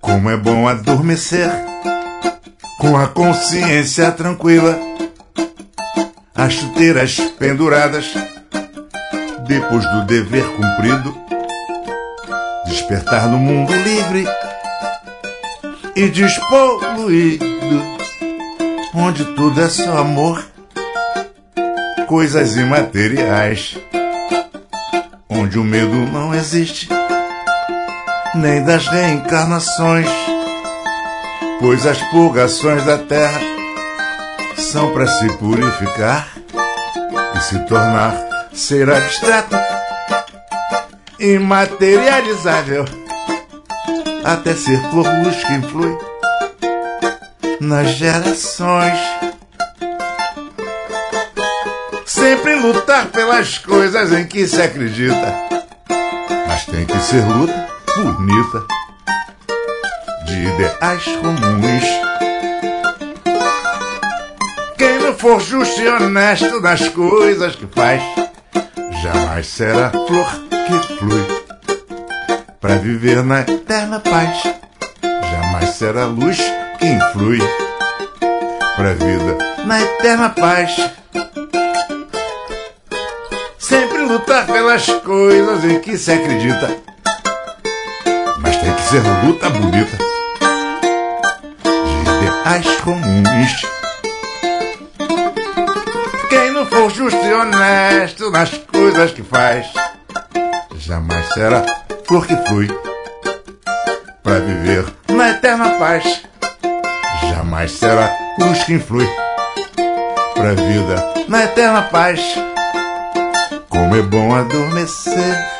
Como é bom adormecer com a consciência tranquila, as chuteiras penduradas depois do dever cumprido, despertar no mundo livre e despoluído, onde tudo é só amor, coisas imateriais, onde o medo não existe, nem das reencarnações, pois as purgações da terra são para se purificar e se tornar ser abstrato, imaterializável, até ser flor luz que influi nas gerações. Sempre lutar pelas coisas em que se acredita, mas tem que ser luta bonita, de ideais comuns. Quem não for justo e honesto nas coisas que faz, jamais será flor que flui pra viver na eterna paz. Jamais será luz que influi pra vida na eterna paz. Sempre lutar pelas coisas em que se acredita, mas tem que ser luta bonita, de ideais comuns. Quem não for justo e honesto nas coisas que faz, jamais será flor que flui pra viver na eterna paz. Jamais será luz que influi pra vida na eterna paz. Como é bom adormecer